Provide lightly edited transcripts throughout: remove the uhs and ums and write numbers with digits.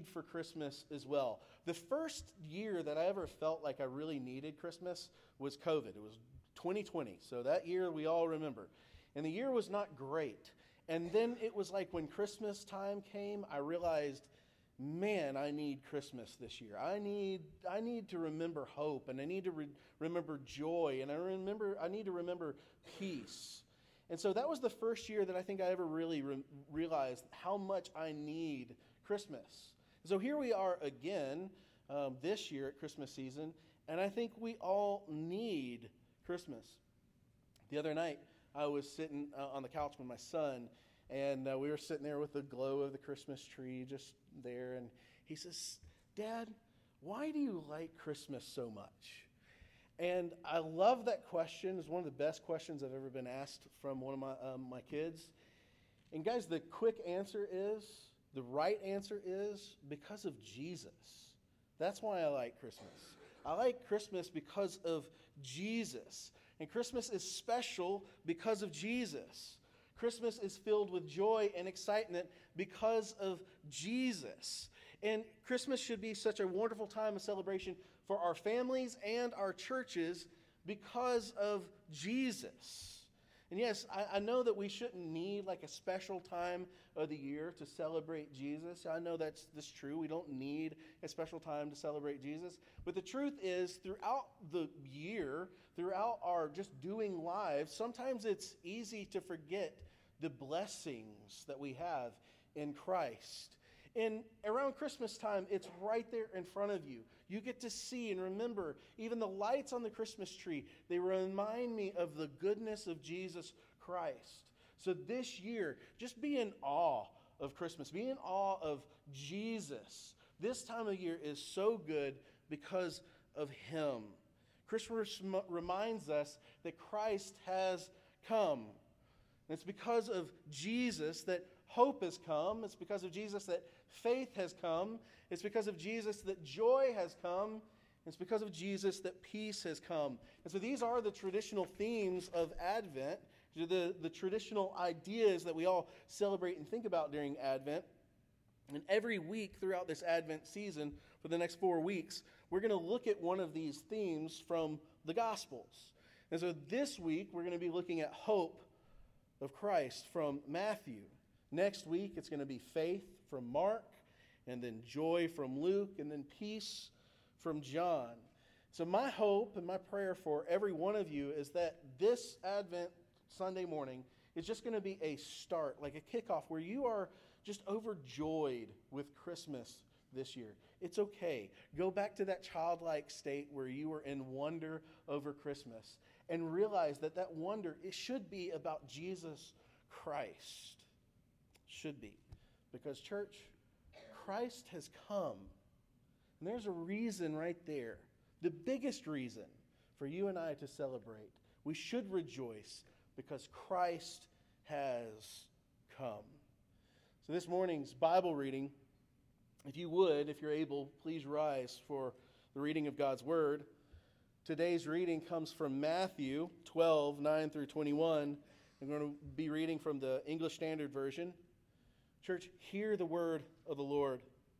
need for Christmas as well. The first year that I ever felt like I really needed Christmas was COVID. It was 2020, so that year we all remember. And the year was not great. And then it was like when Christmas time came, I realized, man, I need Christmas this year. I need to remember hope, and I need to remember joy, and I need to remember peace. And so that was the first year that I think I ever really realized how much I need Christmas. So here we are again this year at Christmas season, and I think we all need Christmas. The other night, I was sitting on the couch with my son, and we were sitting there with the glow of the Christmas tree just there, and he says, "Dad, why do you like Christmas so much?" And I love that question. It's one of the best questions I've ever been asked from one of my kids. And guys, the right answer is because of Jesus. That's why I like Christmas. I like Christmas because of Jesus. And Christmas is special because of Jesus. Christmas is filled with joy and excitement because of Jesus. And Christmas should be such a wonderful time of celebration for our families and our churches because of Jesus. And yes, I know that we shouldn't need like a special time of the year to celebrate Jesus. I know that's true. We don't need a special time to celebrate Jesus. But the truth is, throughout the year, throughout our just doing lives, sometimes it's easy to forget the blessings that we have in Christ. And around Christmas time, it's right there in front of you. You get to see and remember even the lights on the Christmas tree. They remind me of the goodness of Jesus Christ. So this year, just be in awe of Christmas. Be in awe of Jesus. This time of year is so good because of Him. Christmas reminds us that Christ has come. And it's because of Jesus that hope has come. It's because of Jesus that faith has come. It's because of Jesus that joy has come. It's because of Jesus that peace has come. And so these are the traditional themes of Advent, the traditional ideas that we all celebrate and think about during Advent. And every week throughout this Advent season, for the next 4 weeks, we're going to look at one of these themes from the Gospels. And so this week, we're going to be looking at hope of Christ from Matthew. Next week, it's going to be faith from Mark, and then joy from Luke, and then peace from John. So my hope and my prayer for every one of you is that this Advent Sunday morning is just going to be a start, like a kickoff, where you are just overjoyed with Christmas this year. It's okay. Go back to that childlike state where you were in wonder over Christmas and realize that that wonder, it should be about Jesus Christ. Should be. Because, church, Christ has come. And there's a reason right there, the biggest reason for you and I to celebrate. We should rejoice because Christ has come. So this morning's Bible reading, if you would, if you're able, please rise for the reading of God's Word. Today's reading comes from Matthew 12, 9 through 21. I'm going to be reading from the English Standard Version. Church, hear the word of the Lord.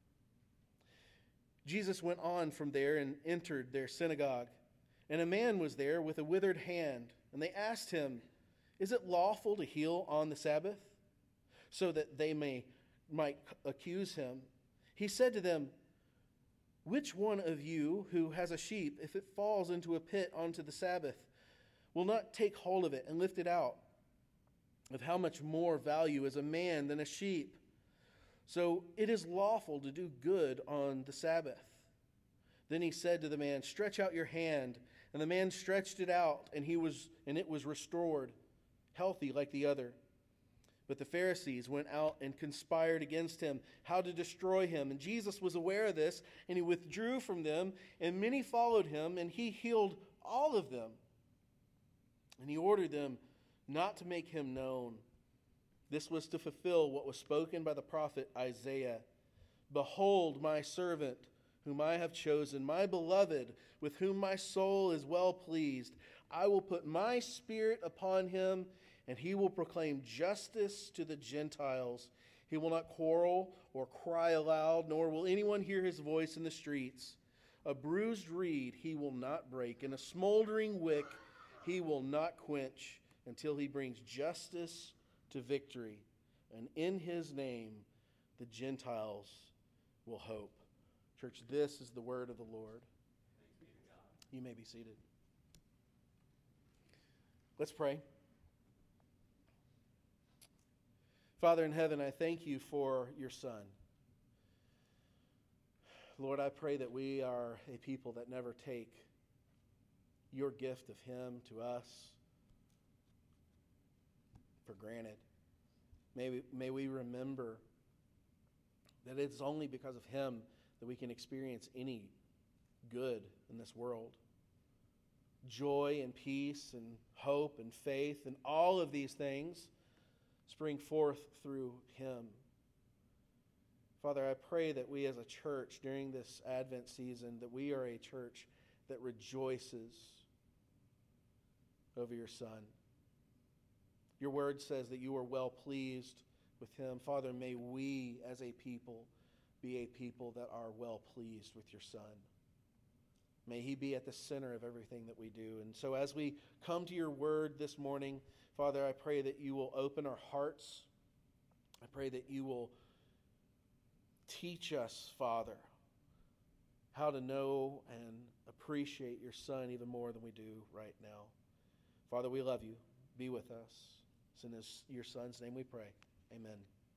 Jesus went on from there and entered their synagogue. And a man was there with a withered hand. And they asked him, "Is it lawful to heal on the Sabbath?" So that they might accuse him. He said to them, "Which one of you who has a sheep, if it falls into a pit onto the Sabbath, will not take hold of it and lift it out? Of how much more value is a man than a sheep? So it is lawful to do good on the Sabbath." Then he said to the man, "Stretch out your hand." And the man stretched it out, and it was restored, healthy like the other. But the Pharisees went out and conspired against him, how to destroy him. And Jesus was aware of this, and he withdrew from them, and many followed him, and he healed all of them. And he ordered them not to make him known. This was to fulfill what was spoken by the prophet Isaiah. "Behold my servant, whom I have chosen, my beloved, with whom my soul is well pleased. I will put my spirit upon him, and he will proclaim justice to the Gentiles. He will not quarrel or cry aloud, nor will anyone hear his voice in the streets. A bruised reed he will not break, and a smoldering wick he will not quench, until he brings justice to victory. And in his name the Gentiles will hope. Church, this is the word of the Lord. You may be seated. Let's pray. Father in heaven, I thank you for your Son. Lord, I pray that we are a people that never take your gift of him to us for granted. May we remember that it's only because of him that we can experience any good in this world. Joy and peace and hope and faith and all of these things spring forth through him. Father, I pray that we as a church during this Advent season, that we are a church that rejoices over your Son. Your word says that you are well pleased with him. Father, may we as a people be a people that are well pleased with your Son. May he be at the center of everything that we do. And so as we come to your word this morning, Father, I pray that you will open our hearts. I pray that you will teach us, Father, how to know and appreciate your Son even more than we do right now. Father, we love you. Be with us. It's in your Son's name we pray. Amen.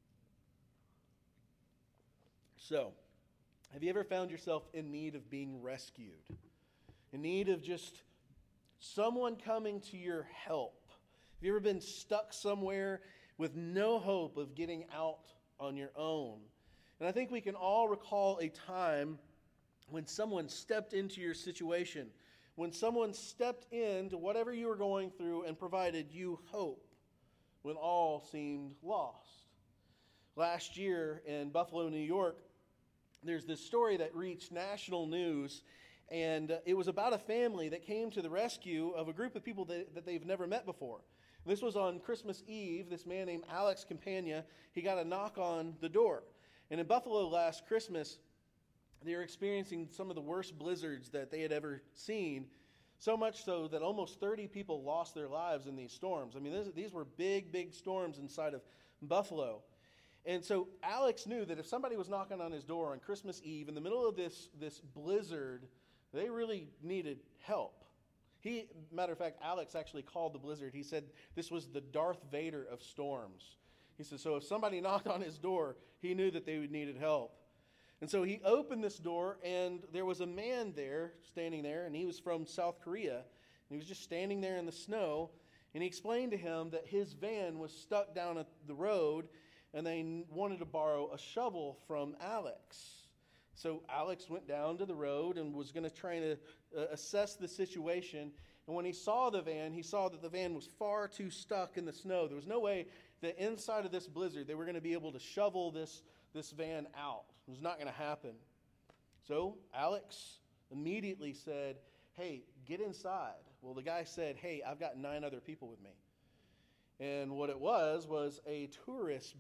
So, have you ever found yourself in need of being rescued? In need of just someone coming to your help? Have you ever been stuck somewhere with no hope of getting out on your own? And I think we can all recall a time when someone stepped into your situation, when someone stepped into whatever you were going through and provided you hope when all seemed lost. Last year in Buffalo, New York, there's this story that reached national news, and it was about a family that came to the rescue of a group of people that they've never met before. This was on Christmas Eve. This man named Alex Campagna, he got a knock on the door. And in Buffalo last Christmas, they were experiencing some of the worst blizzards that they had ever seen, so much so that almost 30 people lost their lives in these storms. I mean, these were big, big storms inside of Buffalo. And so Alex knew that if somebody was knocking on his door on Christmas Eve in the middle of this blizzard, they really needed help. Matter of fact, Alex actually called the blizzard. He said this was the Darth Vader of storms. He said, so if somebody knocked on his door, he knew that they needed help. And so he opened this door, and there was a man there, standing there, and he was from South Korea. And he was just standing there in the snow, and he explained to him that his van was stuck down at the road, and they wanted to borrow a shovel from Alex. So Alex went down to the road and was going to try to assess the situation. And when he saw the van, he saw that the van was far too stuck in the snow. There was no way that inside of this blizzard they were going to be able to shovel this van out. It was not going to happen. So Alex immediately said, hey, get inside. Well, the guy said, hey, I've got 9 other people with me. And what it was a tourist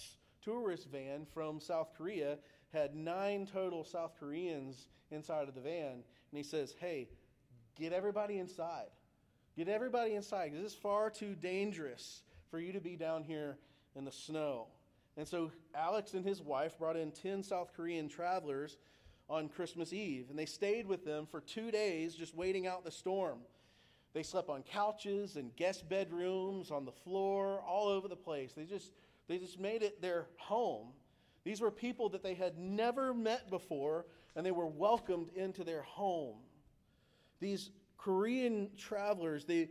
van from South Korea, had 9 total South Koreans inside of the van. And he says, hey, get everybody inside. Get everybody inside, because it's far too dangerous for you to be down here in the snow. And so Alex and his wife brought in 10 South Korean travelers on Christmas Eve. And they stayed with them for 2 days just waiting out the storm. They slept on couches and guest bedrooms, on the floor, all over the place. They just made it their home. These were people that they had never met before, and they were welcomed into their home. These Korean travelers, they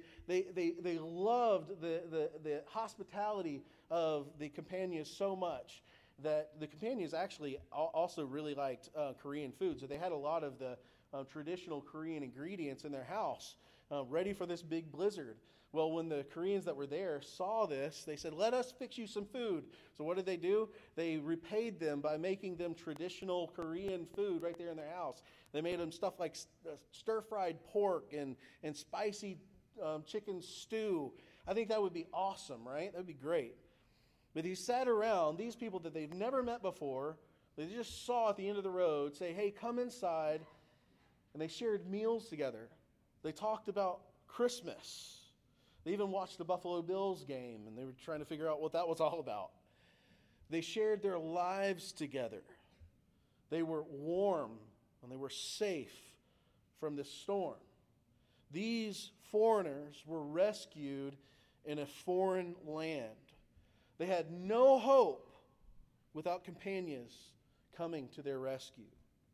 loved the hospitality of the Campagnas so much that the Campagnas actually also really liked Korean food. So they had a lot of the traditional Korean ingredients in their house, ready for this big blizzard. Well, when the Koreans that were there saw this, they said, let us fix you some food. So what did they do? They repaid them by making them traditional Korean food right there in their house. They made them stuff like stir-fried pork and spicy chicken stew. I think that would be awesome, right? That would be great. But he sat around, these people that they've never met before, they just saw at the end of the road, say, hey, come inside. And they shared meals together. They talked about Christmas. They even watched the Buffalo Bills game, and they were trying to figure out what that was all about. They shared their lives together. They were warm, and they were safe from this storm. These foreigners were rescued in a foreign land. They had no hope without companions coming to their rescue.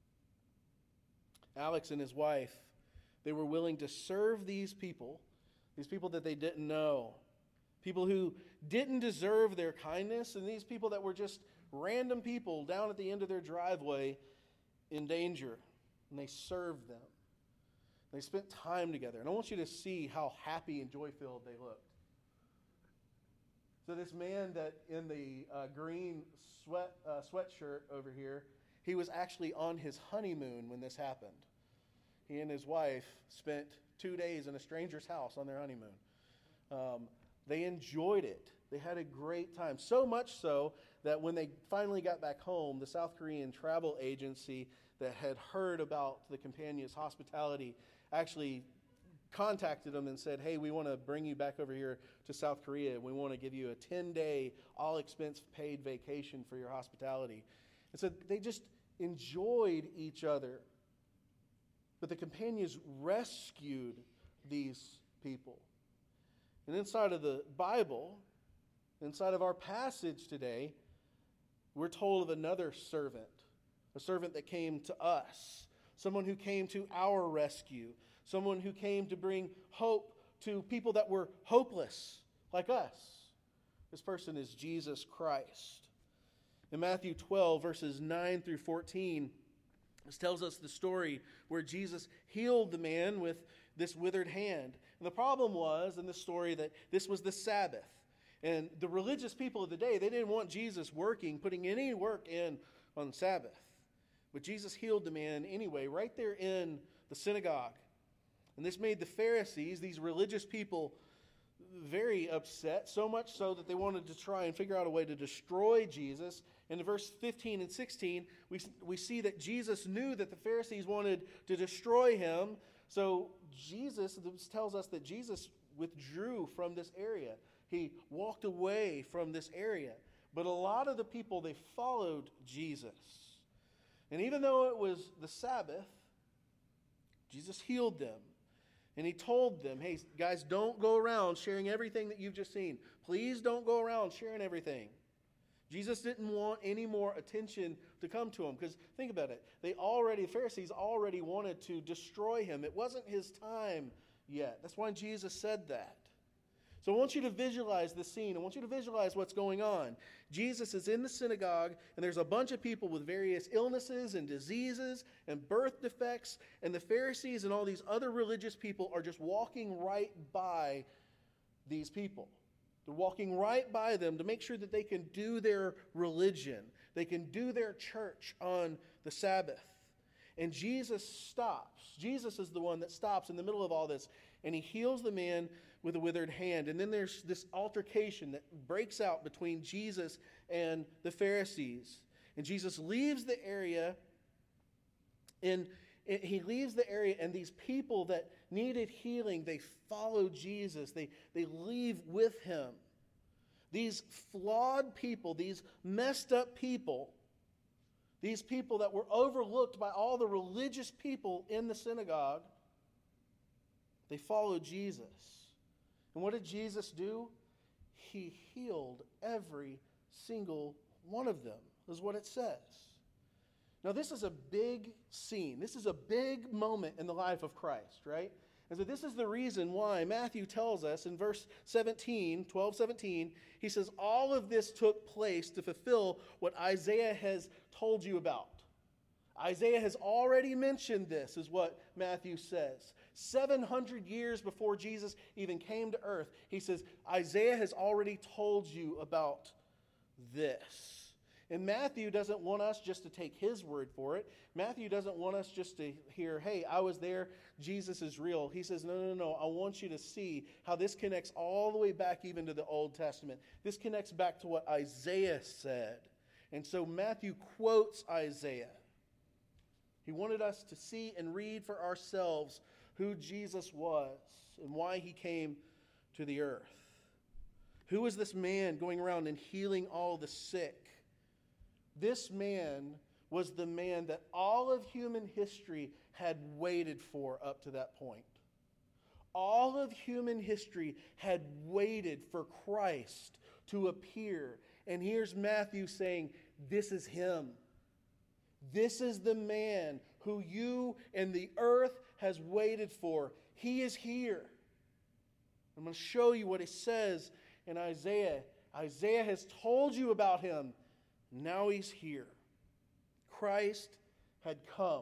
Alex and his wife, they were willing to serve these people that they didn't know, people who didn't deserve their kindness, and these people that were just random people down at the end of their driveway in danger. And they served them. They spent time together. And I want you to see how happy and joy-filled they looked. So this man that in the green sweatshirt over here, he was actually on his honeymoon when this happened. He and his wife spent 2 days in a stranger's house on their honeymoon. They enjoyed it. They had a great time. So much so that when they finally got back home, the South Korean travel agency that had heard about the Companions' hospitality actually contacted them and said, hey, we want to bring you back over here to South Korea. We want to give you a 10-day, all-expense-paid vacation for your hospitality. And so they just enjoyed each other. But the Companions rescued these people. And inside of the Bible, inside of our passage today, we're told of another servant, a servant that came to us, someone who came to our rescue, someone who came to bring hope to people that were hopeless, like us. This person is Jesus Christ. In Matthew 12, verses 9 through 14, this tells us the story where Jesus healed the man with this withered hand. And the problem was in the story that this was the Sabbath. And the religious people of the day, they didn't want Jesus working, putting any work in on Sabbath. But Jesus healed the man anyway, right there in the synagogue. And this made the Pharisees, these religious people, very upset, so much so that they wanted to try and figure out a way to destroy Jesus. And in verse 15 and 16, we see that Jesus knew that the Pharisees wanted to destroy him. So Jesus tells us that Jesus withdrew from this area. He walked away from this area. But a lot of the people, they followed Jesus. And even though it was the Sabbath, Jesus healed them. And he told them, hey, guys, don't go around sharing everything that you've just seen. Please don't go around sharing everything. Jesus didn't want any more attention to come to him. Because think about it. The Pharisees already wanted to destroy him. It wasn't his time yet. That's why Jesus said that. So I want you to visualize the scene. I want you to visualize what's going on. Jesus is in the synagogue, and there's a bunch of people with various illnesses and diseases and birth defects, and the Pharisees and all these other religious people are just walking right by these people. They're walking right by them to make sure that they can do their religion. They can do their church on the Sabbath. And Jesus stops. Jesus is the one that stops in the middle of all this, and he heals the man with a withered hand. And then there's this altercation that breaks out between Jesus and the Pharisees. And Jesus leaves the area, and these people that needed healing, they follow Jesus. They leave with him. These flawed people, these messed up people, these people that were overlooked by all the religious people in the synagogue, they followed Jesus. And what did Jesus do? He healed every single one of them, is what it says. Now, this is a big scene. This is a big moment in the life of Christ, right? And so this is the reason why Matthew tells us in verse 12:17, he says, all of this took place to fulfill what Isaiah has told you about. Isaiah has already mentioned this, is what Matthew says. 700 years before Jesus even came to earth, he says, Isaiah has already told you about this. And Matthew doesn't want us just to take his word for it. Matthew doesn't want us just to hear, hey, I was there, Jesus is real. He says, no, I want you to see how this connects all the way back even to the Old Testament. This connects back to what Isaiah said. And so Matthew quotes Isaiah. He wanted us to see and read for ourselves who Jesus was and why he came to the earth. Who was this man going around and healing all the sick? This man was the man that all of human history had waited for up to that point. All of human history had waited for Christ to appear. And here's Matthew saying, this is him. This is the man who you and the earth has waited for. He is here. I'm going to show you what it says in Isaiah. Isaiah has told you about him. Now he's here. Christ had come.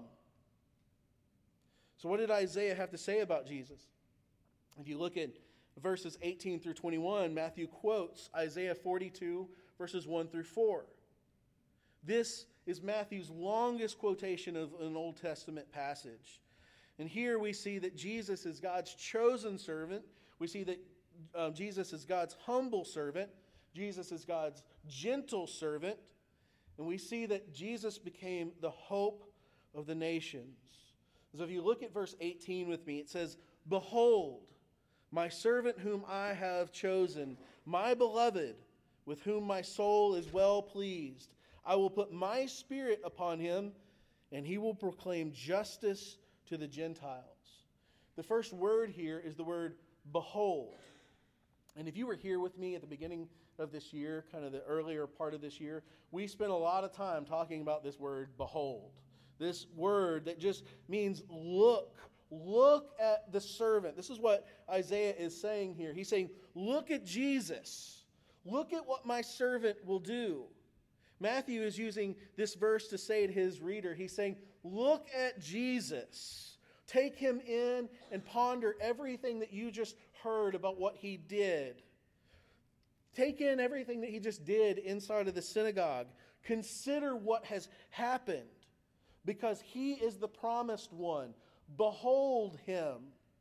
So what did Isaiah have to say about Jesus? If you look at verses 18 through 21, Matthew quotes Isaiah 42, verses 1 through 4. This is Matthew's longest quotation of an Old Testament passage. And here we see that Jesus is God's chosen servant. We see that Jesus is God's humble servant. Jesus is God's gentle servant. And we see that Jesus became the hope of the nations. So if you look at verse 18 with me, it says, "Behold, my servant whom I have chosen, my beloved, with whom my soul is well pleased. I will put my spirit upon him, and he will proclaim justice to the Gentiles." The first word here is the word behold. And if you were here with me at the beginning of this year, kind of the earlier part of this year, we spent a lot of time talking about this word behold. This word that just means look. Look at the servant. This is what Isaiah is saying here. He's saying, look at Jesus. Look at what my servant will do. Matthew is using this verse to say to his reader, he's saying, look at Jesus. Take him in and ponder everything that you just heard about what he did. Take in everything that he just did inside of the synagogue. Consider what has happened, because he is the promised one. Behold him.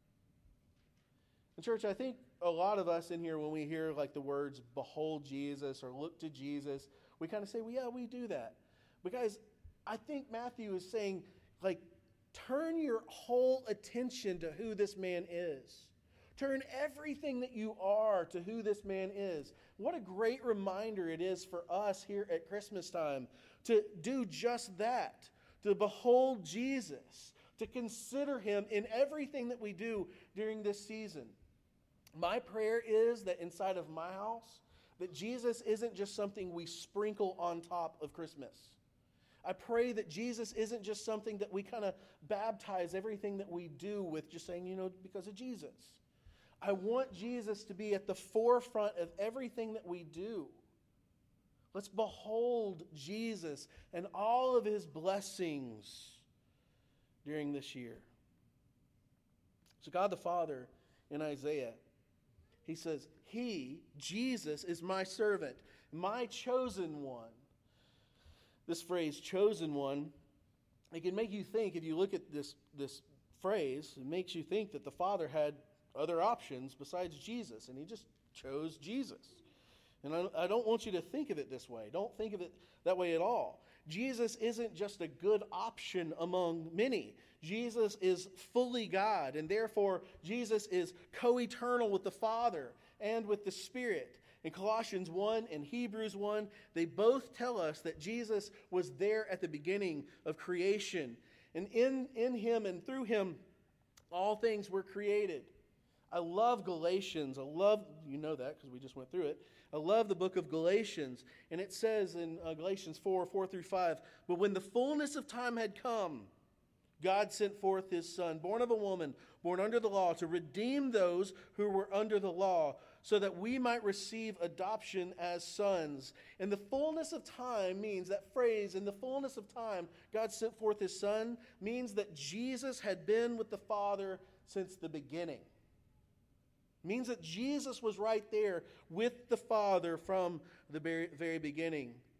And church, I think a lot of us in here, when we hear like the words behold Jesus or look to Jesus, we kind of say, well, yeah, we do that. Because I think Matthew is saying, like, turn your whole attention to who this man is. Turn everything that you are to who this man is. What a great reminder it is for us here at Christmas time to do just that, to behold Jesus, to consider him in everything that we do during this season. My prayer is that inside of my house, that Jesus isn't just something we sprinkle on top of Christmas. I pray that Jesus isn't just something that we kind of baptize everything that we do with, just saying, because of Jesus. I want Jesus to be at the forefront of everything that we do. Let's behold Jesus and all of his blessings during this year. So God the Father in Isaiah, he says, Jesus, is my servant, my chosen one. This phrase, chosen one, it can make you think, if you look at this phrase, it makes you think that the Father had other options besides Jesus, and he just chose Jesus. And I don't want you to think of it this way. Don't think of it that way at all. Jesus isn't just a good option among many. Jesus is fully God, and therefore Jesus is co-eternal with the Father and with the Spirit. In Colossians 1 and Hebrews 1, they both tell us that Jesus was there at the beginning of creation. And in him and through him, all things were created. I love Galatians. You know that because we just went through it. I love the book of Galatians. And it says in Galatians 4 through 5, "But when the fullness of time had come, God sent forth his Son, born of a woman, born under the law, to redeem those who were under the law, so that we might receive adoption as sons." And the fullness of time means, that phrase, in the fullness of time, God sent forth his Son, means that Jesus had been with the Father since the beginning. Means that Jesus was right there with the Father from the very beginning.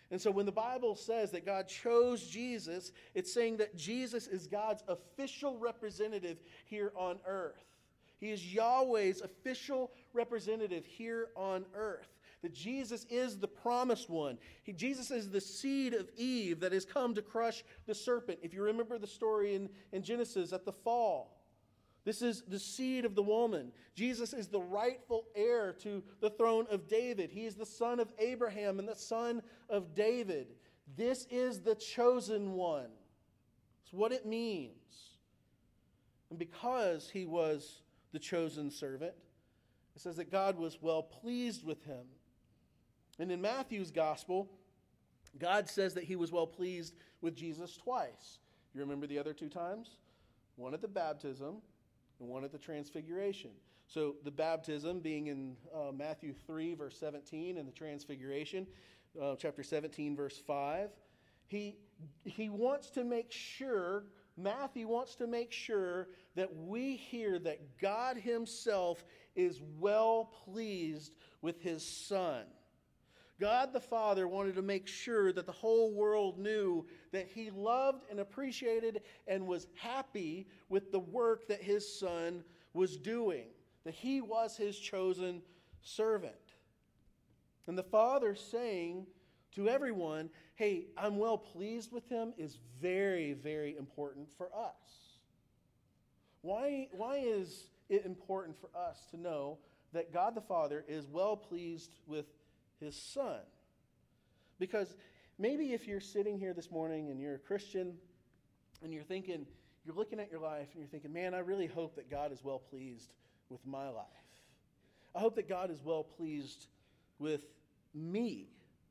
And so when the Bible says that God chose Jesus, it's saying that Jesus is God's official representative here on earth. He is Yahweh's official representative here on earth. That Jesus is the promised one. Jesus is the seed of Eve that has come to crush the serpent. If you remember the story in Genesis at the fall, this is the seed of the woman. Jesus is the rightful heir to the throne of David. He is the son of Abraham and the son of David. This is the chosen one. It's what it means. And because he was the chosen servant, it says that God was well pleased with him. And in Matthew's gospel, God says that he was well pleased with Jesus twice. You remember the other two times? One at the baptism and one at the transfiguration. So the baptism being in Matthew 3, verse 17, and the transfiguration, chapter 17, verse 5. He wants to make sure, Matthew wants to make sure that we hear that God himself is well pleased with his Son. God the Father wanted to make sure that the whole world knew that he loved and appreciated and was happy with the work that his Son was doing, that he was his chosen servant. And the Father saying to everyone, hey, I'm well pleased with him, is very, very important for us. Why is it important for us to know that God the Father is well pleased with his Son? Because maybe if you're sitting here this morning and you're a Christian and you're looking at your life and you're thinking, man, I really hope that God is well pleased with my life. I hope that God is well pleased with me.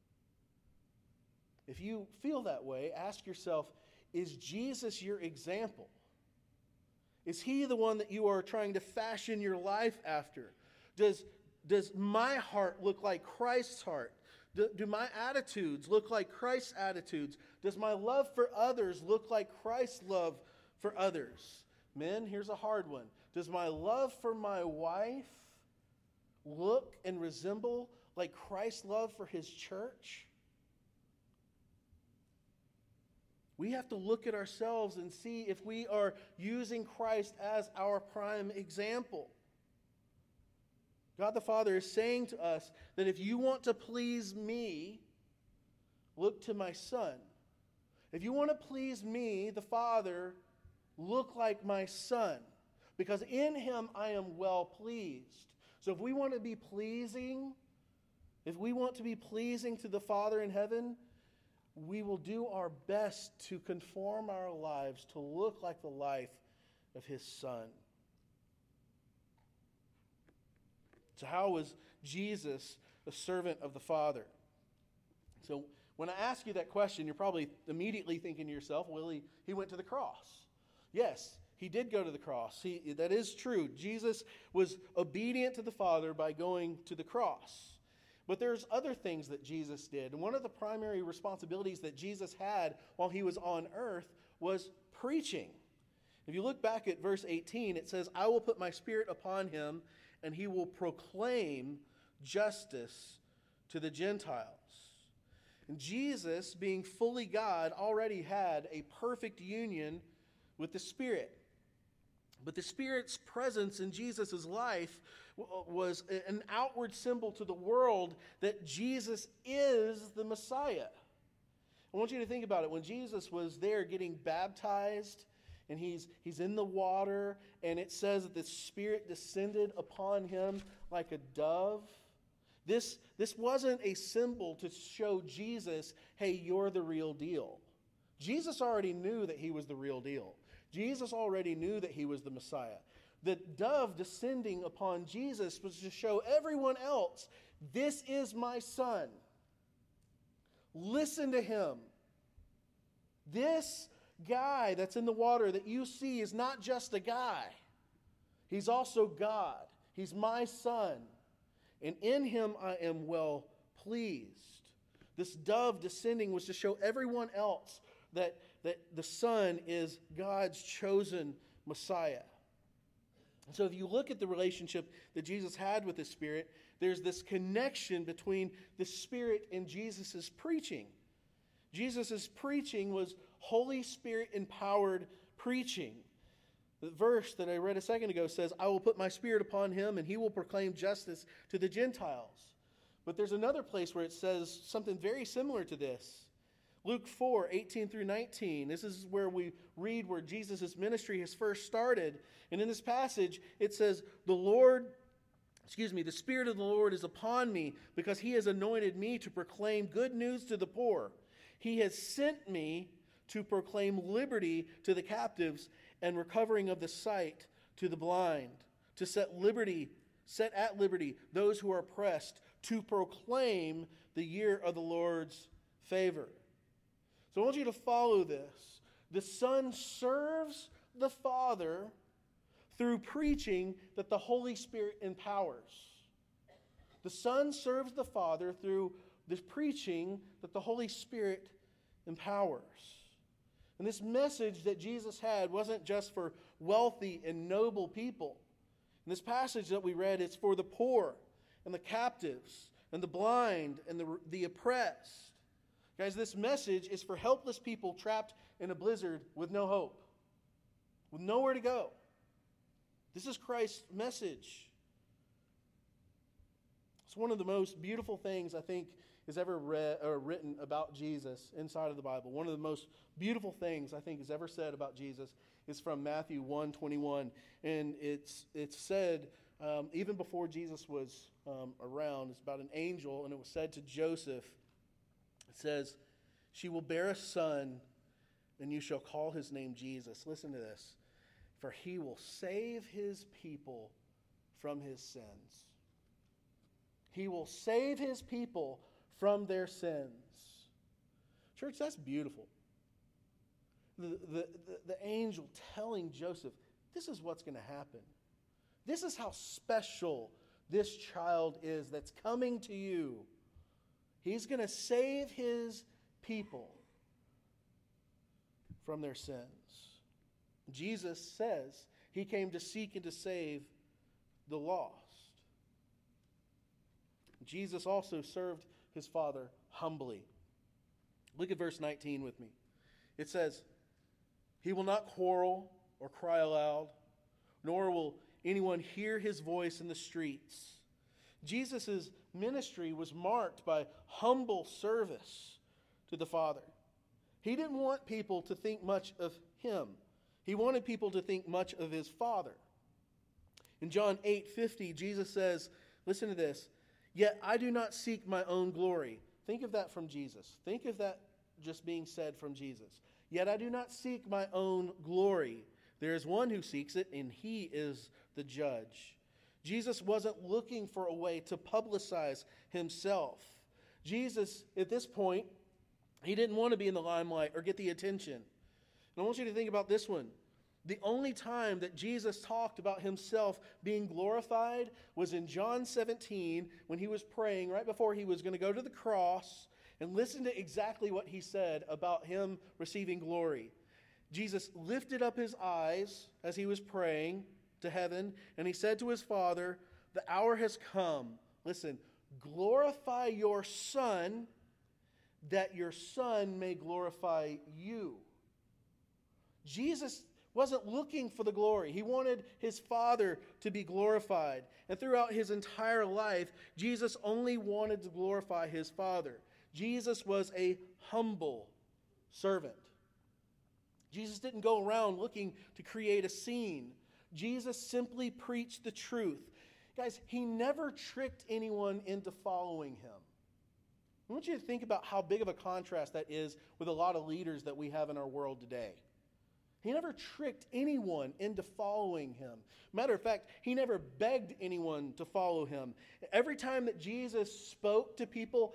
If you feel that way, ask yourself, is Jesus your example? Is he the one that you are trying to fashion your life after? Does my heart look like Christ's heart? Do my attitudes look like Christ's attitudes? Does my love for others look like Christ's love for others? Men, here's a hard one. Does my love for my wife look and resemble like Christ's love for his church? We have to look at ourselves and see if we are using Christ as our prime example. God the Father is saying to us that if you want to please me, look to my Son. If you want to please me, the Father, look like my Son, because in him I am well pleased. So if we want to be pleasing, to the Father in heaven, we will do our best to conform our lives to look like the life of his Son. So how was Jesus a servant of the Father? So when I ask you that question, you're probably immediately thinking to yourself, well, he went to the cross. Yes, he did go to the cross. That is true. Jesus was obedient to the Father by going to the cross. But there's other things that Jesus did. And one of the primary responsibilities that Jesus had while he was on earth was preaching. If you look back at verse 18, it says, I will put my spirit upon him, and he will proclaim justice to the Gentiles. And Jesus, being fully God, already had a perfect union with the Spirit. But the Spirit's presence in Jesus' life was an outward symbol to the world that Jesus is the Messiah. I want you to think about it. When Jesus was there getting baptized, and he's in the water, and it says that the Spirit descended upon him like a dove. This wasn't a symbol to show Jesus, hey, you're the real deal. Jesus already knew that he was the real deal. Jesus already knew that he was the Messiah. The dove descending upon Jesus was to show everyone else, this is my Son. Listen to him. This guy that's in the water that you see is not just a guy. He's also God. He's my Son. And in him I am well pleased. This dove descending was to show everyone else that the Son is God's chosen Messiah. And so if you look at the relationship that Jesus had with the Spirit, there's this connection between the Spirit and Jesus' preaching. Jesus' preaching was Holy Spirit empowered preaching. The verse that I read a second ago says, I will put my Spirit upon him and he will proclaim justice to the Gentiles. But there's another place where it says something very similar to this. Luke 4, 18 through 19. This is where we read where Jesus' ministry has first started. And in this passage, it says, the Spirit of the Lord is upon me because he has anointed me to proclaim good news to the poor. He has sent me to proclaim liberty to the captives and recovering of the sight to the blind, to set at liberty those who are oppressed, to proclaim the year of the Lord's favor. So I want you to follow this. The Son serves the Father through preaching that the Holy Spirit empowers. The Son serves the Father through this preaching that the Holy Spirit empowers. And this message that Jesus had wasn't just for wealthy and noble people. In this passage that we read, it's for the poor and the captives and the blind and the oppressed. Guys, this message is for helpless people trapped in a blizzard with no hope, with nowhere to go. This is Christ's message. It's one of the most beautiful things I think is ever read or written about Jesus inside of the Bible. One of the most beautiful things I think is ever said about Jesus is from Matthew 1:21. And it's said, even before Jesus was around, it's about an angel, and it was said to Joseph, it says, she will bear a son, and you shall call his name Jesus. Listen to this. For he will save his people from his sins. He will save his people from their sins. Church, that's beautiful. The angel telling Joseph, this is what's going to happen. This is how special this child is that's coming to you. He's going to save his people from their sins. Jesus says he came to seek and to save the lost. Jesus also served his Father humbly. Look at verse 19 with me. It says, he will not quarrel or cry aloud, nor will anyone hear his voice in the streets. Jesus' ministry was marked by humble service to the Father. He didn't want people to think much of him. He wanted people to think much of his Father. In John 8:50, Jesus says, listen to this, yet I do not seek my own glory. Think of that from Jesus. Think of that just being said from Jesus. Yet I do not seek my own glory. There is one who seeks it, and he is the judge. Jesus wasn't looking for a way to publicize himself. Jesus, at this point, he didn't want to be in the limelight or get the attention. And I want you to think about this one. The only time that Jesus talked about himself being glorified was in John 17 when he was praying right before he was going to go to the cross. And listen to exactly what he said about him receiving glory. Jesus lifted up his eyes as he was praying to heaven, and he said to his Father, the hour has come. Listen, glorify your Son, that your Son may glorify you. Jesus wasn't looking for the glory. He wanted his Father to be glorified. And throughout his entire life, Jesus only wanted to glorify his Father. Jesus was a humble servant. Jesus didn't go around looking to create a scene. Jesus simply preached the truth. Guys, he never tricked anyone into following him. I want you to think about how big of a contrast that is with a lot of leaders that we have in our world today. He never tricked anyone into following him. Matter of fact, he never begged anyone to follow him. Every time that Jesus spoke to people,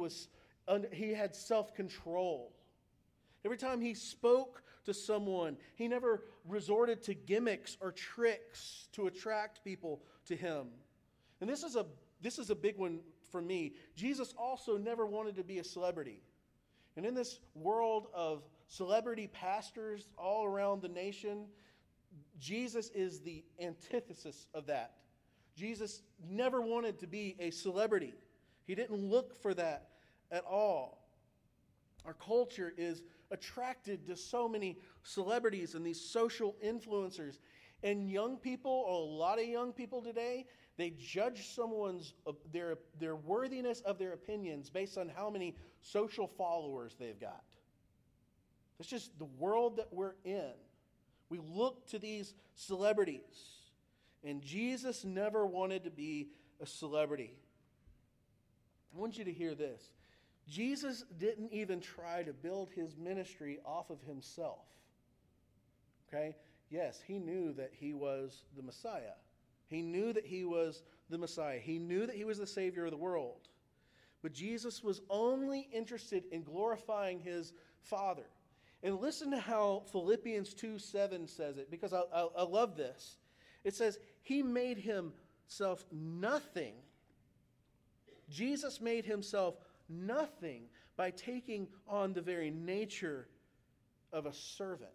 he had self-control. Every time he spoke to someone, he never resorted to gimmicks or tricks to attract people to him. And this is a big one for me. Jesus also never wanted to be a celebrity. And in this world of celebrity pastors all around the nation, Jesus is the antithesis of that. Jesus never wanted to be a celebrity. He didn't look for that at all. Our culture is attracted to so many celebrities and these social influencers. And young people, a lot of young people today, they judge their worthiness of their opinions based on how many social followers they've got. That's just the world that we're in. We look to these celebrities. And Jesus never wanted to be a celebrity. I want you to hear this. Jesus didn't even try to build his ministry off of himself. Okay? Yes, he knew that he was the Messiah. He knew that he was the Messiah. He knew that he was the Savior of the world. But Jesus was only interested in glorifying his Father. And listen to how Philippians 2:7 says it, because I love this. It says, he made himself nothing. Jesus made himself nothing by taking on the very nature of a servant.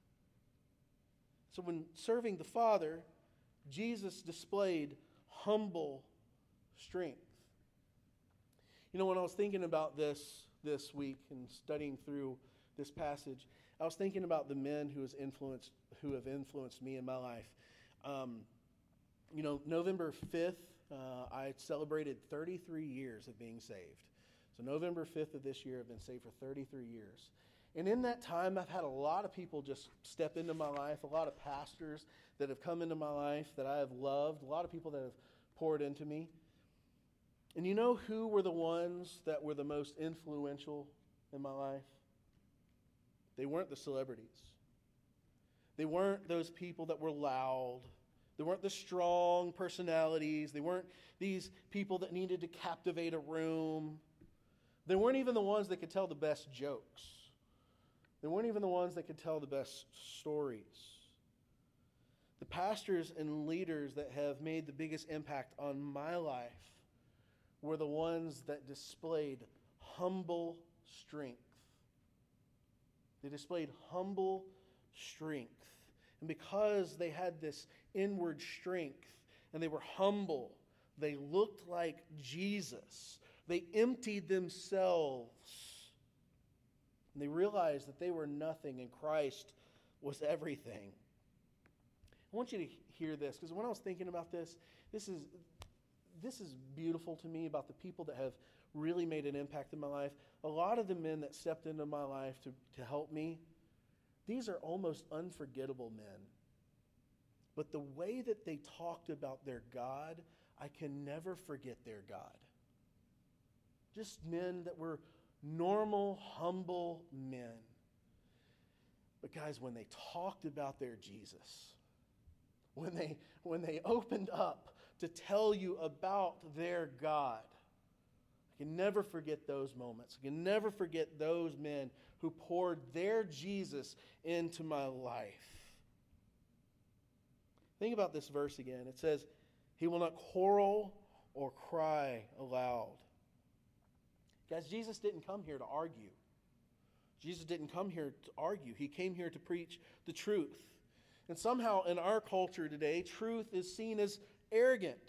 So when serving the Father, Jesus displayed humble strength. You know, when I was thinking about this week and studying through this passage, I was thinking about the men who have influenced me in my life. November 5th, I celebrated 33 years of being saved. So November 5th of this year, I've been saved for 33 years. And in that time, I've had a lot of people just step into my life, a lot of pastors that have come into my life that I have loved, a lot of people that have poured into me. And you know who were the ones that were the most influential in my life? They weren't the celebrities. They weren't those people that were loud. They weren't the strong personalities. They weren't these people that needed to captivate a room. They weren't even the ones that could tell the best jokes. They weren't even the ones that could tell the best stories. The pastors and leaders that have made the biggest impact on my life were the ones that displayed humble strength. They displayed humble strength. And because they had this inward strength and they were humble, they looked like Jesus. They emptied themselves. And they realized that they were nothing and Christ was everything. I want you to hear this, because when I was thinking about this is beautiful to me about the people that have really made an impact in my life. A lot of the men that stepped into my life to help me, these are almost unforgettable men. But the way that they talked about their God, I can never forget their God. Just men that were normal, humble men. But guys, when they talked about their Jesus, when they opened up to tell you about their God, I can never forget those moments. I can never forget those men who poured their Jesus into my life. Think about this verse again. It says, he will not quarrel or cry aloud. Guys, Jesus didn't come here to argue. Jesus didn't come here to argue. He came here to preach the truth. And somehow in our culture today, truth is seen as arrogant.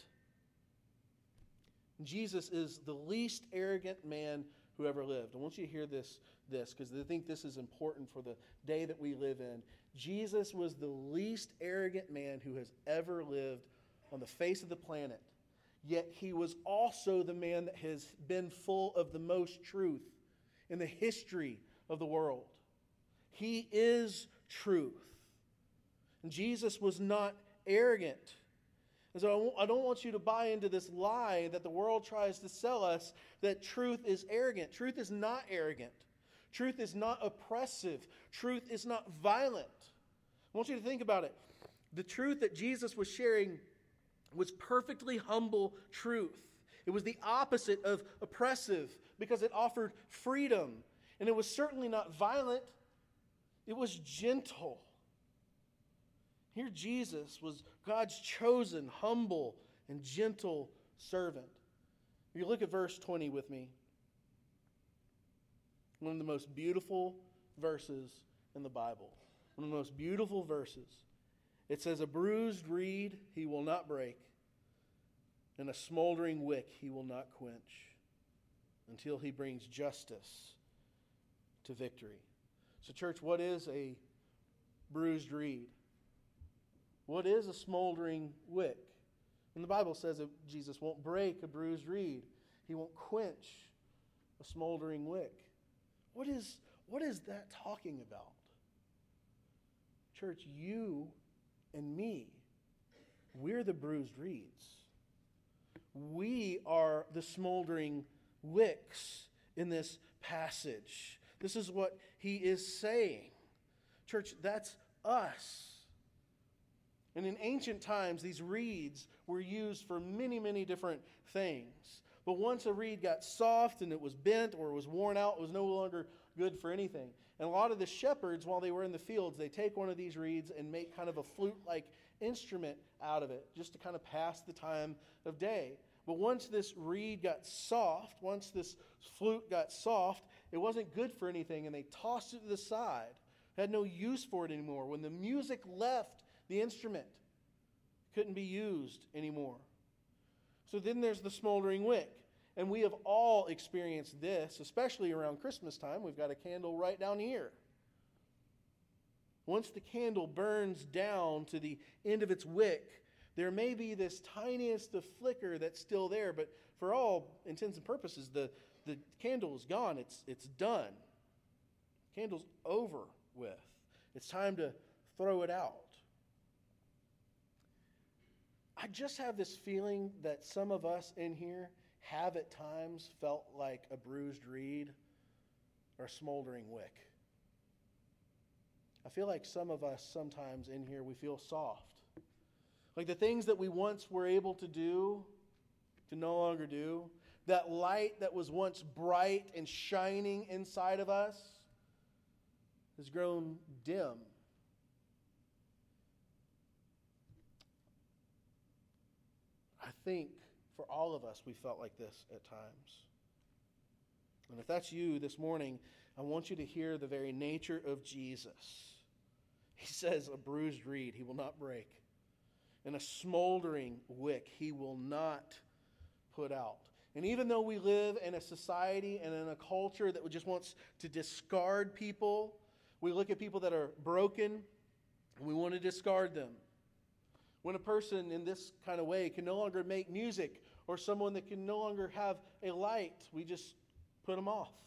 Jesus is the least arrogant man who ever lived. I want you to hear this because I think this is important for the day that we live in. Jesus was the least arrogant man who has ever lived on the face of the planet. Yet he was also the man that has been full of the most truth in the history of the world. He is truth. And Jesus was not arrogant. And so I don't want you to buy into this lie that the world tries to sell us, that truth is arrogant. Truth is not arrogant. Truth is not oppressive. Truth is not violent. I want you to think about it. The truth that Jesus was sharing was perfectly humble truth. It was the opposite of oppressive because it offered freedom. And it was certainly not violent. It was gentle. Here Jesus was God's chosen, humble, and gentle servant. If you look at verse 20 with me, one of the most beautiful verses in the Bible. One of the most beautiful verses. It says, a bruised reed he will not break, and a smoldering wick he will not quench, until he brings justice to victory. So, church, what is a bruised reed? What is a smoldering wick? And the Bible says that Jesus won't break a bruised reed. He won't quench a smoldering wick. What is that talking about? Church, you and me, we're the bruised reeds. We are the smoldering wicks in this passage. This is what he is saying. Church, that's us. And in ancient times, these reeds were used for many, many different things. But once a reed got soft and it was bent or it was worn out, it was no longer good for anything. And a lot of the shepherds, while they were in the fields, they take one of these reeds and make kind of a flute-like instrument out of it, just to kind of pass the time of day. But once this reed got soft, once this flute got soft, it wasn't good for anything, and they tossed it to the side. Had no use for it anymore. When the music left the instrument, couldn't be used anymore. So then there's the smoldering wick. And we have all experienced this, especially around Christmas time. We've got a candle right down here. Once the candle burns down to the end of its wick, there may be this tiniest of flicker that's still there, but for all intents and purposes, the candle is gone. It's done. The candle's over with. It's time to throw it out. I just have this feeling that some of us in here have at times felt like a bruised reed or a smoldering wick. I feel like some of us sometimes in here, we feel soft. Like the things that we once were able to do, to no longer do. That light that was once bright and shining inside of us has grown dim. I think for all of us, we felt like this at times. And if that's you this morning, I want you to hear the very nature of Jesus. He says, a bruised reed he will not break, and a smoldering wick he will not put out. And even though we live in a society and in a culture that just wants to discard people, we look at people that are broken, and we want to discard them. When a person in this kind of way can no longer make music, or someone that can no longer have a light, we just put them off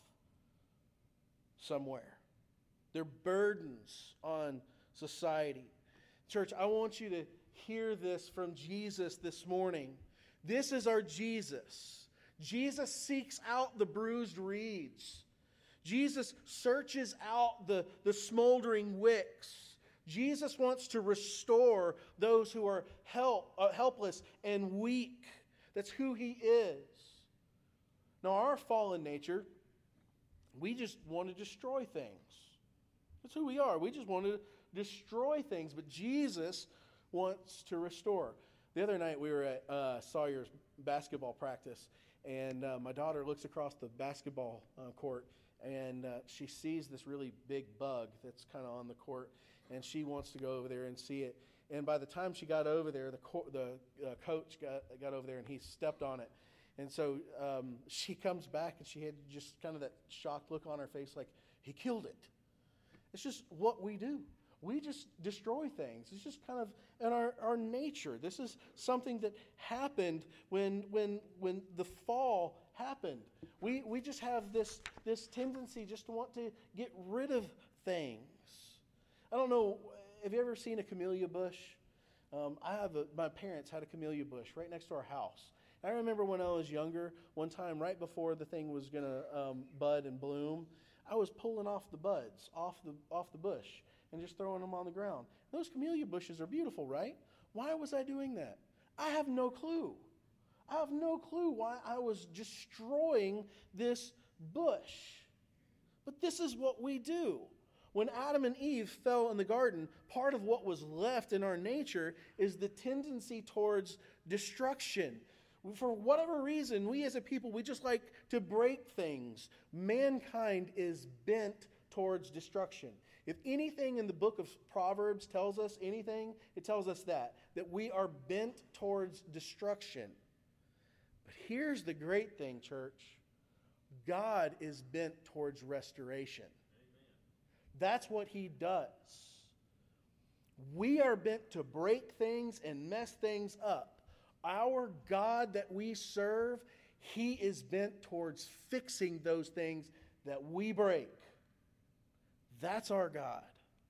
somewhere. They're burdens on society. Church, I want you to hear this from Jesus this morning. This is our Jesus. Jesus seeks out the bruised reeds. Jesus searches out the smoldering wicks. Jesus wants to restore those who are helpless and weak. That's who he is. Now, our fallen nature, we just want to destroy things. That's who we are. We just want to destroy things. But Jesus wants to restore. The other night, we were at Sawyer's basketball practice, and my daughter looks across the basketball court, and she sees this really big bug that's kind of on the court, and she wants to go over there and see it. And by the time she got over there, the coach got over there, and he stepped on it. And so she comes back, and she had just kind of that shocked look on her face like, he killed it. It's just what we do. We just destroy things. It's just kind of in our nature. This is something that happened when the fall happened. We just have this tendency just to want to get rid of things. I don't know, have you ever seen a camellia bush? My parents had a camellia bush right next to our house. I remember when I was younger, one time right before the thing was going to bud and bloom, I was pulling off the buds off the bush and just throwing them on the ground. Those camellia bushes are beautiful, right? Why was I doing that? I have no clue. I have no clue why I was destroying this bush. But this is what we do. When Adam and Eve fell in the garden, part of what was left in our nature is the tendency towards destruction. For whatever reason, we as a people, we just like to break things. Mankind is bent towards destruction. If anything in the book of Proverbs tells us anything, it tells us that we are bent towards destruction. But here's the great thing, church. God is bent towards restoration. That's what he does. We are bent to break things and mess things up. Our God that we serve, he is bent towards fixing those things that we break. That's our God.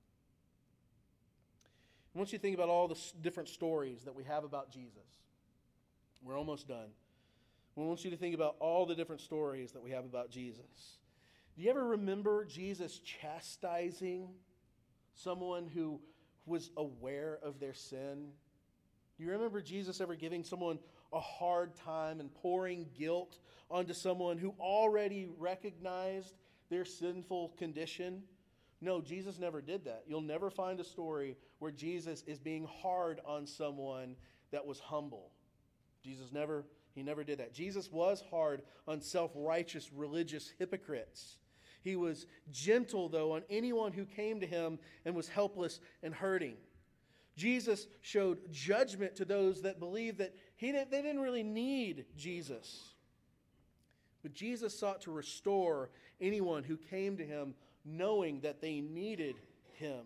I want you to think about all the different stories that we have about Jesus. We're almost done. I want you to think about all the different stories that we have about Jesus. Do you ever remember Jesus chastising someone who was aware of their sin? Do you remember Jesus ever giving someone a hard time and pouring guilt onto someone who already recognized their sinful condition? No, Jesus never did that. You'll never find a story where Jesus is being hard on someone that was humble. He never did that. Jesus was hard on self-righteous religious hypocrites. He was gentle, though, on anyone who came to him and was helpless and hurting. Jesus showed judgment to those that believed that they didn't really need Jesus. But Jesus sought to restore anyone who came to him knowing that they needed him.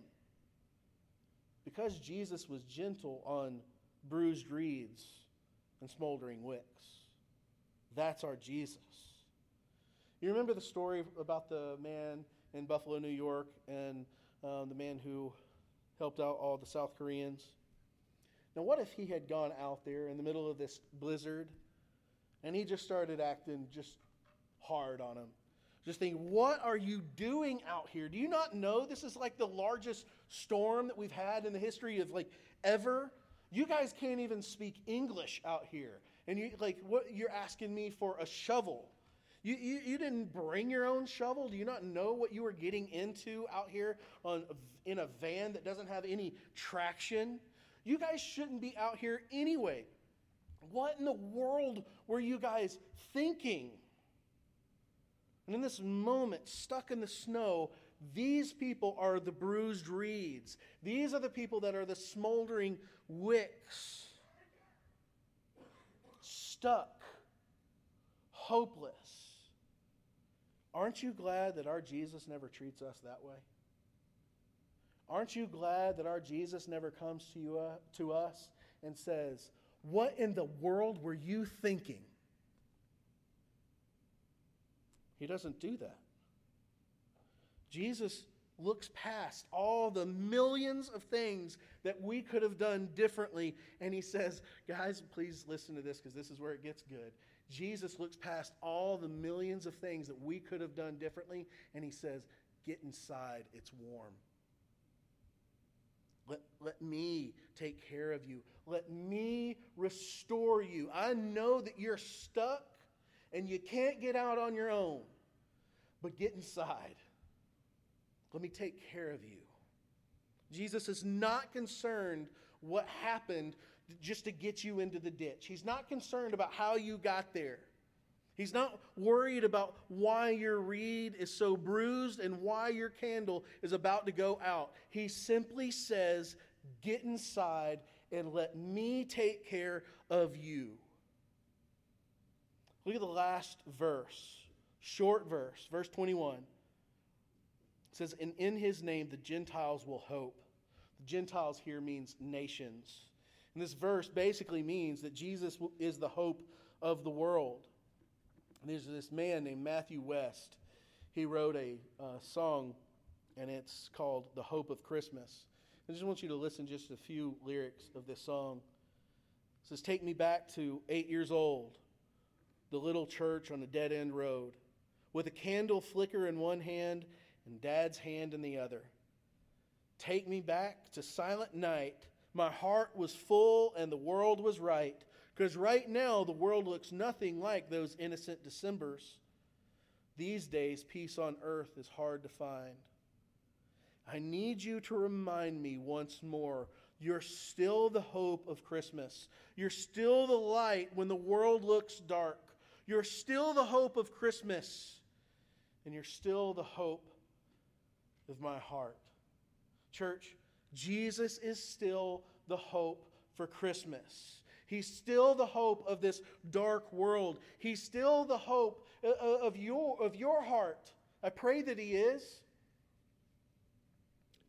Because Jesus was gentle on bruised reeds and smoldering wicks. That's our Jesus. You remember the story about the man in Buffalo, New York, and the man who helped out all the South Koreans? Now, what if he had gone out there in the middle of this blizzard and he just started acting just hard on him? Just thinking, what are you doing out here? Do you not know this is like the largest storm that we've had in the history of ever? You guys can't even speak English out here. And you're asking me for a shovel. You didn't bring your own shovel? Do you not know what you were getting into out here in a van that doesn't have any traction? You guys shouldn't be out here anyway. What in the world were you guys thinking? And in this moment, stuck in the snow, these people are the bruised reeds. These are the people that are the smoldering wicks. Stuck. Hopeless. Aren't you glad that our Jesus never treats us that way? Aren't you glad that our Jesus never comes to us and says, "What in the world were you thinking?" He doesn't do that. Jesus looks past all the millions of things that we could have done differently, and he says, guys, please listen to this because this is where it gets good. Jesus looks past all the millions of things that we could have done differently, and he says, get inside, it's warm. Let me take care of you. Let me restore you. I know that you're stuck and you can't get out on your own, but get inside. Let me take care of you. Jesus is not concerned what happened just to get you into the ditch. He's not concerned about how you got there. He's not worried about why your reed is so bruised and why your candle is about to go out. He simply says, get inside and let me take care of you. Look at the last verse, short verse, verse 21. It says, and in his name the Gentiles will hope. The Gentiles here means nations. And this verse basically means that Jesus is the hope of the world. And there's this man named Matthew West. He wrote a song, and it's called The Hope of Christmas. I just want you to listen just a few lyrics of this song. It says, take me back to 8 years old, the little church on a dead-end road, with a candle flicker in one hand and Dad's hand in the other. Take me back to silent night. My heart was full and the world was right. Because right now the world looks nothing like those innocent Decembers. These days peace on earth is hard to find. I need you to remind me once more, you're still the hope of Christmas. You're still the light when the world looks dark. You're still the hope of Christmas. And you're still the hope of my heart. Church, Jesus is still the hope for Christmas. He's still the hope of this dark world. He's still the hope of your heart. I pray that he is.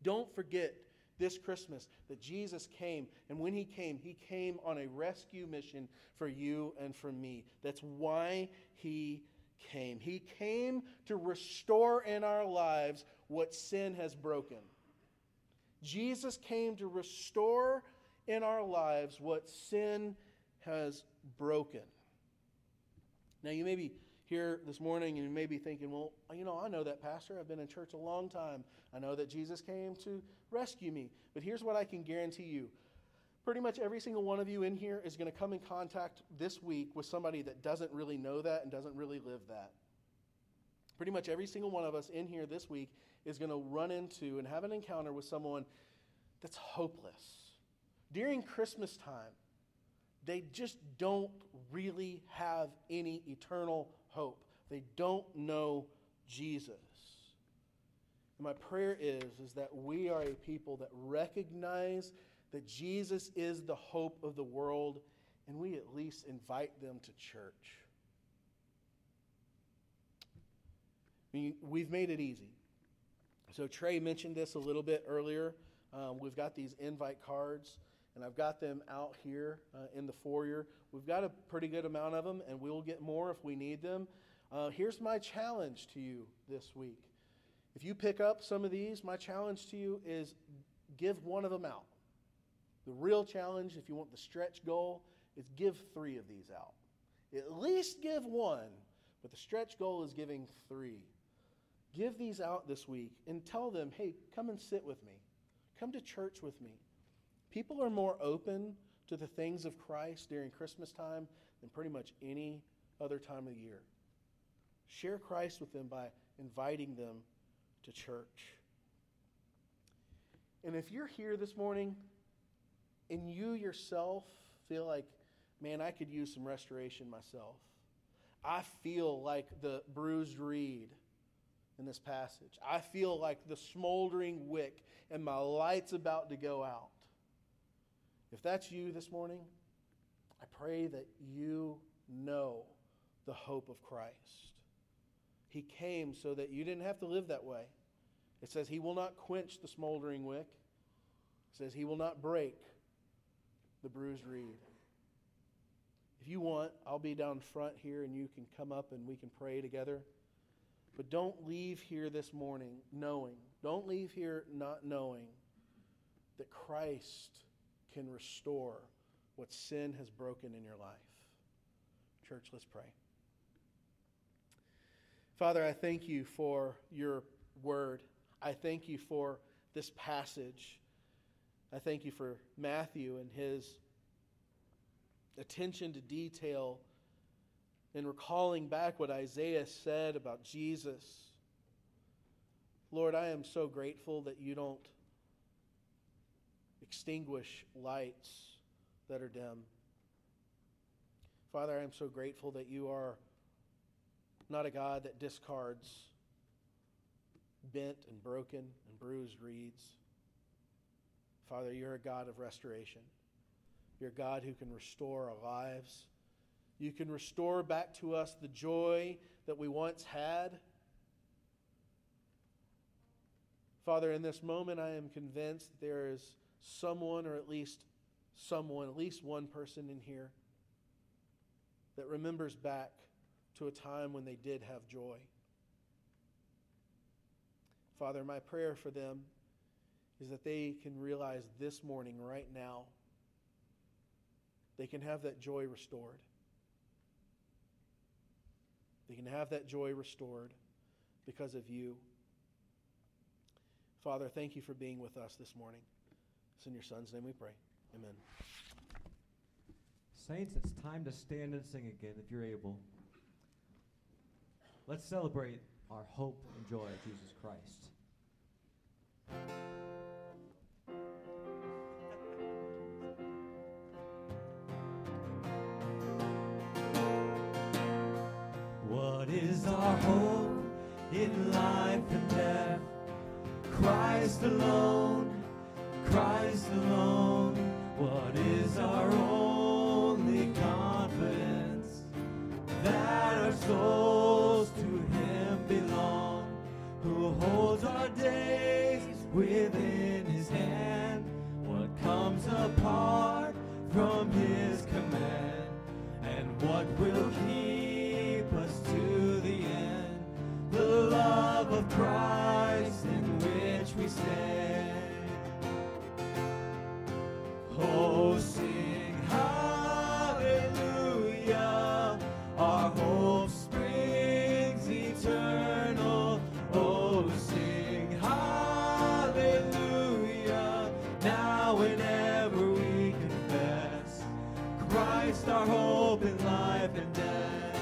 Don't forget this Christmas that Jesus came, and when he came on a rescue mission for you and for me. That's why he came. He came to restore in our lives what sin has broken. Jesus came to restore in our lives what sin has broken. Now you may be here this morning and you may be thinking, well, I know that, Pastor. I've been in church a long time. I know that Jesus came to rescue me. But here's what I can guarantee you. Pretty much every single one of you in here is going to come in contact this week with somebody that doesn't really know that and doesn't really live that. Pretty much every single one of us in here this week is going to run into and have an encounter with someone that's hopeless. During Christmas time, they just don't really have any eternal hope. They don't know Jesus. And my prayer is that we are a people that recognize that Jesus is the hope of the world, and we at least invite them to church. We've made it easy. So Trey mentioned this a little bit earlier. We've got these invite cards, and I've got them out here in the foyer. We've got a pretty good amount of them, and we'll get more if we need them. Here's my challenge to you this week. If you pick up some of these, my challenge to you is give one of them out. The real challenge, if you want the stretch goal, is give 3 of these out. At least give 1, but the stretch goal is giving 3. Give these out this week and tell them, hey, come and sit with me. Come to church with me. People are more open to the things of Christ during Christmas time than pretty much any other time of the year. Share Christ with them by inviting them to church. And if you're here this morning and you yourself feel like, man, I could use some restoration myself. I feel like the bruised reed in this passage. I feel like the smoldering wick and my light's about to go out. If that's you this morning, I pray that you know the hope of Christ. He came so that you didn't have to live that way. It says he will not quench the smoldering wick. It says he will not break the bruised reed. If you want, I'll be down front here and you can come up and we can pray together. But don't leave here this morning don't leave here not knowing that Christ can restore what sin has broken in your life. Church, let's pray. Father, I thank you for your word. I thank you for this passage. I thank you for Matthew and his attention to detail and recalling back what Isaiah said about Jesus. Lord, I am so grateful that you don't extinguish lights that are dim. Father, I am so grateful that you are not a God that discards bent and broken and bruised reeds. Father, you're a God of restoration. You're a God who can restore our lives. You can restore back to us the joy that we once had. Father, in this moment, I am convinced that there is someone, or at least one person in here that remembers back to a time when they did have joy. Father, my prayer for them is that they can realize this morning, right now, they can have that joy restored. They can have that joy restored because of you. Father, thank you for being with us this morning. It's in your Son's name we pray. Amen. Saints, it's time to stand and sing again if you're able. Let's celebrate our hope and joy of Jesus Christ. What is our hope in life and death? Christ alone, Christ alone. What is our only confidence? That our souls to Him belong, who holds our days within from his command, and what will keep us to the end? The love of Christ in which we stand. Oh, sing hallelujah, our hope springs eternal. Oh, sing hallelujah, now and ever we confess, Christ our hope in life and death.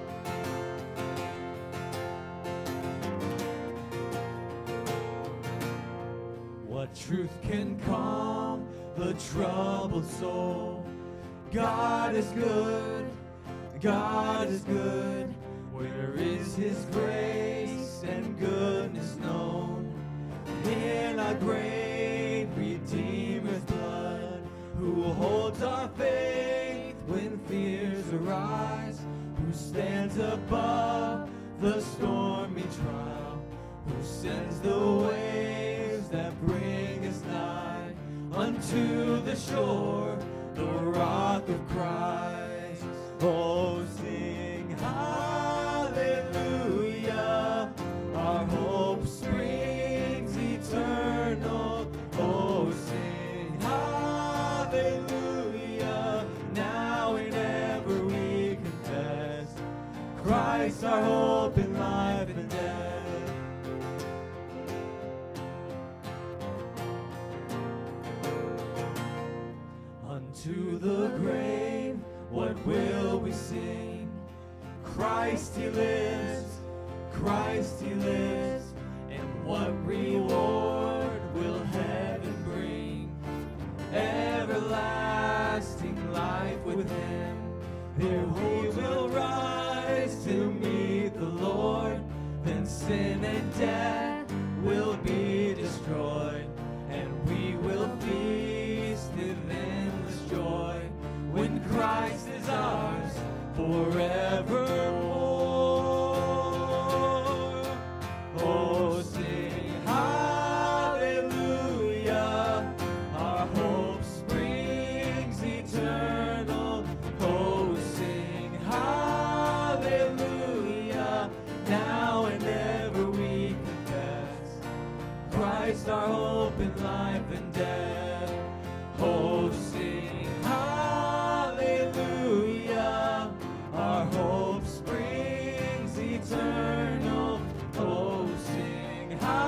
What truth can calm the troubled soul? God is good, God is good. Where is his grace and goodness known? In our great Redeemer's blood, who holds our faith when fears arise, who stands above the stormy trial, who sends the waves that bring us nigh unto the shore, the rock of Christ. Oh, sing hallelujah, our hope springs eternal. Oh, sing hallelujah, now and ever we confess, Christ our hope in life and death. Unto the grave, what will we sing? Christ he lives, Christ he lives, and what reward will heaven bring? Everlasting life with him, there we will rise to meet the Lord, then sin and death will be destroyed, and we will feast in endless joy, when Christ is ours forevermore. Oh, sing hallelujah, our hope springs eternal. Oh, sing hallelujah, now and ever we confess, Christ our hope in life and death. Oh, sing hallelujah, our hope springs eternal. Oh, sing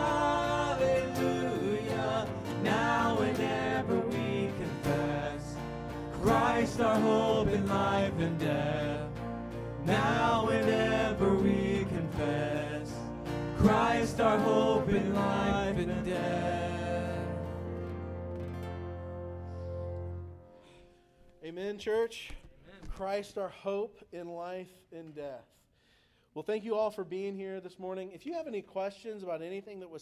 hallelujah, now and ever we confess, Christ our hope in life and death. Now and ever we confess, Christ our hope in life and death. Amen, church. Christ our hope in life and death. Well, thank you all for being here this morning. If you have any questions about anything that was